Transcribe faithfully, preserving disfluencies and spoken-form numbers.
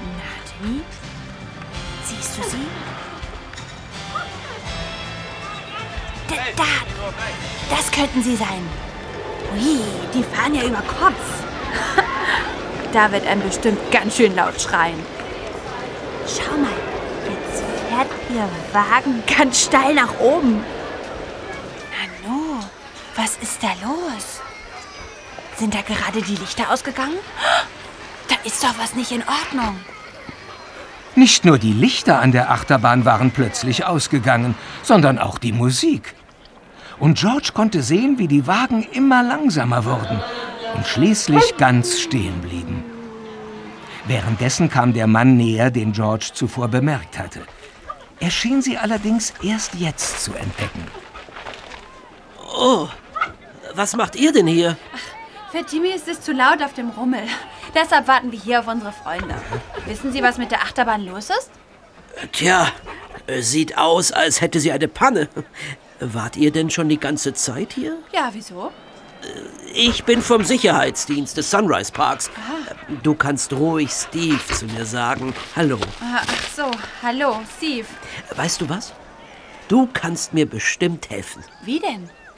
Na, Timmy? Siehst du sie? Da, da, das könnten sie sein. Ui, die fahren ja über Kopf. Da wird einem bestimmt ganz schön laut schreien. Schau mal, jetzt fährt ihr Wagen ganz steil nach oben. Nanu, was ist da los? Sind da gerade die Lichter ausgegangen? Da ist doch was nicht in Ordnung. Nicht nur die Lichter an der Achterbahn waren plötzlich ausgegangen, sondern auch die Musik. Und George konnte sehen, wie die Wagen immer langsamer wurden und schließlich ganz stehen blieben. Währenddessen kam der Mann näher, den George zuvor bemerkt hatte. Er schien sie allerdings erst jetzt zu entdecken. Oh, was macht ihr denn hier? Für Timmy ist es zu laut auf dem Rummel. Deshalb warten wir hier auf unsere Freunde. Wissen Sie, was mit der Achterbahn los ist? Tja, sieht aus, als hätte sie eine Panne. Wart ihr denn schon die ganze Zeit hier? Ja, wieso? Ich bin vom Sicherheitsdienst des Sunrise Parks. Aha. Du kannst ruhig Steve zu mir sagen. Hallo. Ach so, hallo, Steve. Weißt du was? Du kannst mir bestimmt helfen. Wie denn?